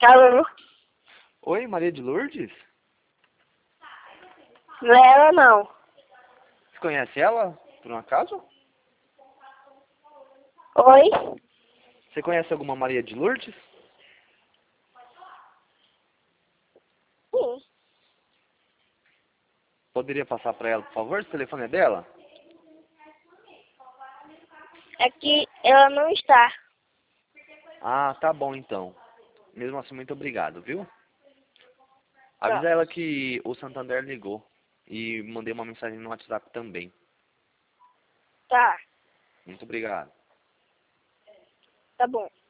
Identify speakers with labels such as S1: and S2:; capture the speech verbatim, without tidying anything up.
S1: Alô?
S2: Oi, Maria de Lourdes?
S1: Não é ela, não.
S2: Você conhece ela, por um acaso?
S1: Oi?
S2: Você conhece alguma Maria de Lourdes?
S1: Sim.
S2: Poderia passar para ela, por favor? O telefone é dela?
S1: É que ela não está.
S2: Ah, tá bom então. Mesmo assim, muito obrigado, viu?
S1: Tá.
S2: Avisa ela que o Santander ligou. E mandei uma mensagem no WhatsApp também.
S1: Tá.
S2: Muito obrigado.
S1: Tá bom.